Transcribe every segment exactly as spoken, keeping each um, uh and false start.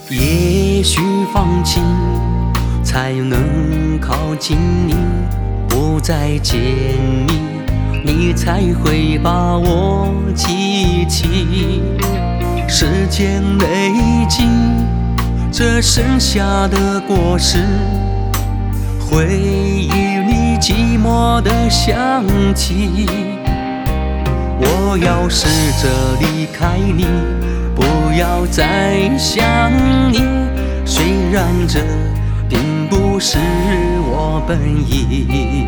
也许放弃才能靠近你，不再见你，你才会把我记起。时间累积这剩下的果实，回忆里寂寞的香气。我要试着离开你，不要再想你，虽然这并不是我本意。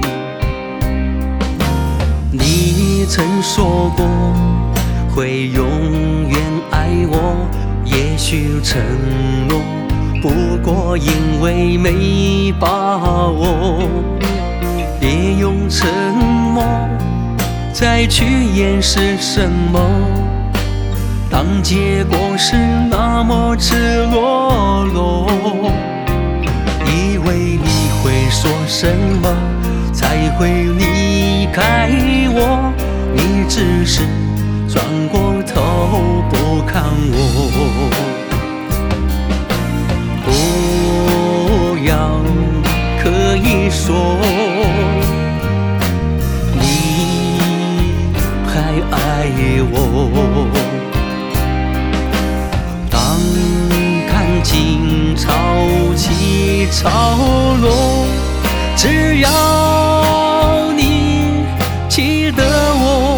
你曾说过会永远爱我，也许承诺不过因为没把握，别用沉默再去掩饰什么，当结果是那么赤裸裸。以为你会说什么才会离开我，你只是转过头不看我。不要刻意说爱我，当看尽潮起潮落，只要你记得我。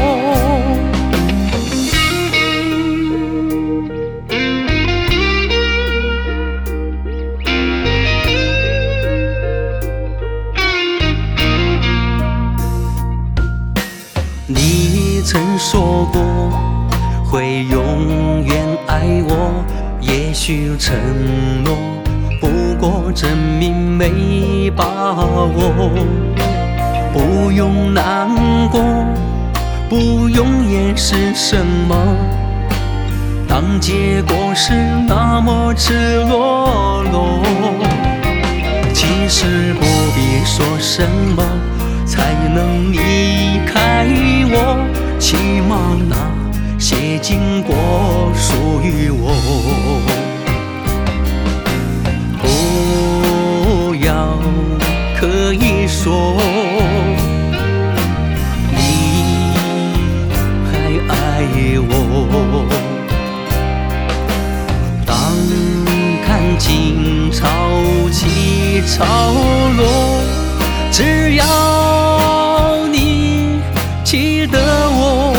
你曾说过会永远爱我，也许承诺不过证明没把握。不用难过，不用掩饰什么，当结果是那么赤裸裸。其实不必说什么才能离开我，起码那些经过属于我。不要刻意说你还爱我，当看尽潮起潮落，只要你记得我。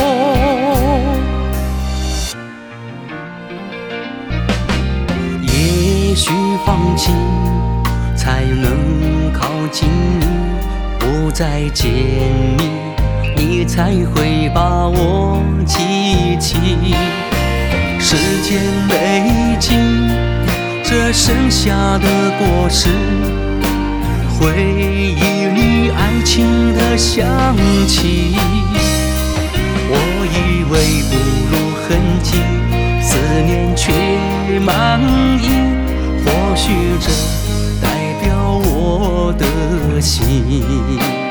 也许放弃才能靠近你，不再见你，你才会把我记起。时间累积这剩下的果实，回忆里爱情的香气。我以为不露痕迹，思念却满溢，或许这代表我的心。